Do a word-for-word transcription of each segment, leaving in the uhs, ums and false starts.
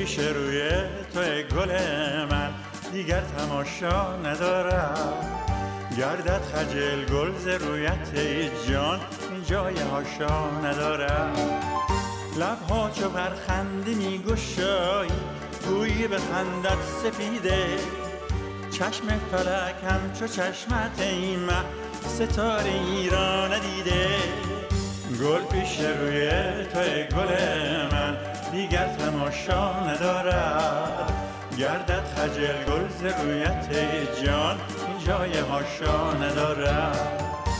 پیش روی توی گل من دیگر تماشا ندارم. گردد خجل گل ز رویت ای جان این جای هاشا ندارم. لبها چو برخنده می گشایی گویی به خندت سپیده. چشم فلک همچو چشمت ای مه ستاره ای را ندیده. گل پیش روی توی گل من دیگر تماشا ندارد. گردد خجل گل ز رویت ای جان این جای هاشا ندارد.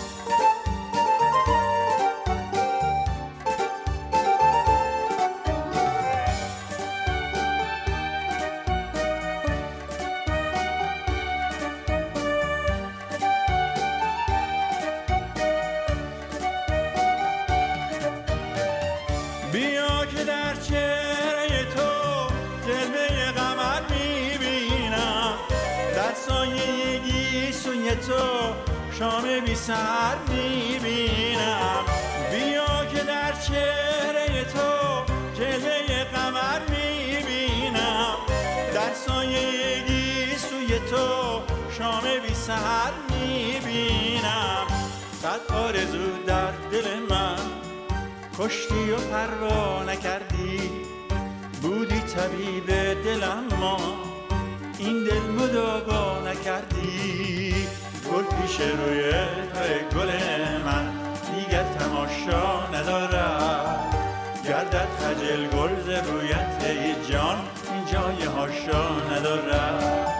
بیا که در چهره تو جلوه قمر میبینم. در سایه گیسوی تو شام بی سحر میبینم. بیا که در چهره تو جلوه قمر میبینم. در سایه گیسوی تو شام بی سحر میبینم. صد آرزو در دل من کشتی و پروا نکردی. بودی طبیب دلم ما این دل مداوا نکردی. گل پیش روی توی گل من دیگر تماشا ندارد. گردد خجل گل ز رویت ای جان این جای هاشا ندارد.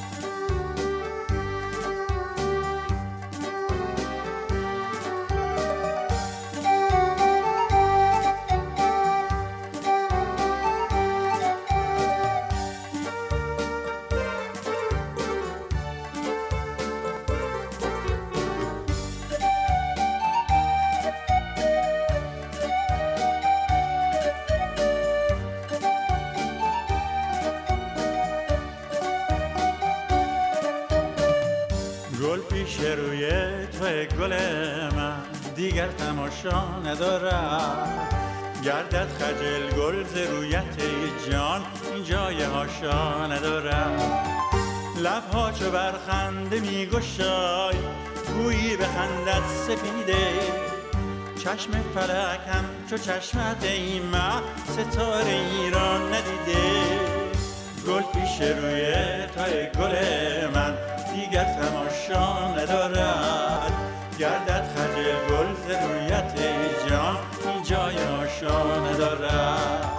گل پیش روی توی گل من دیگر تماشا ندارد. گردد خجل گل ز رویت ای جان این جای هاشا ندارد. لبها چو برخنده می گشای گویی به خندت سپیده. چشم فلک هم چو چشمت ای مه ستاره ای را ندیده. گل پیش روی توی گل من دیگر تماشا ندارد. گردد خجل گل ز رویت ای جان این جای هاشا ندارد.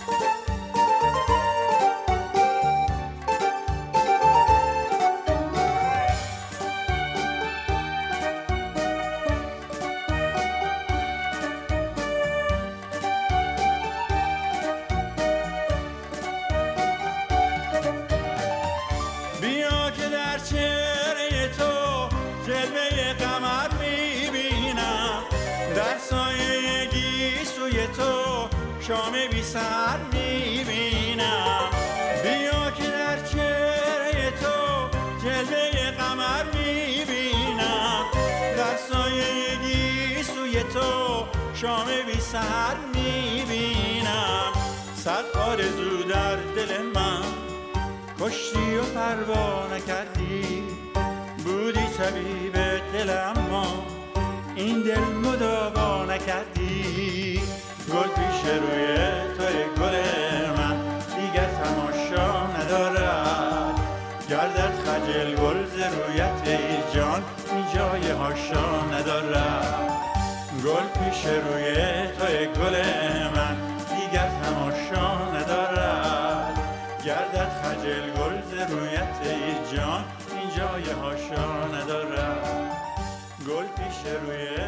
بیا که در چهره تو جلوه قمر میبینم. در سایه گیسوی تو شام بی سحر میبینم. بیا که در چهره تو جلوه قمر میبینم. در سایه گیسوی تو شام بی سحر میبینم. صد آرزو در دل من کشتی و پروا نکردی. بودی طبیب دلم ما این دل مداوا نکردی. گل پیش روی توی گل من دیگر تماشا ندارد. گردد خجل گل ز رویت ای جان این جای هاشا ندارد. گل پیش روی توی گل من دیگر تماشا ندارد. گردد خجل گل ز رویت ای جان این جای هاشا ندارد. گل پیش روی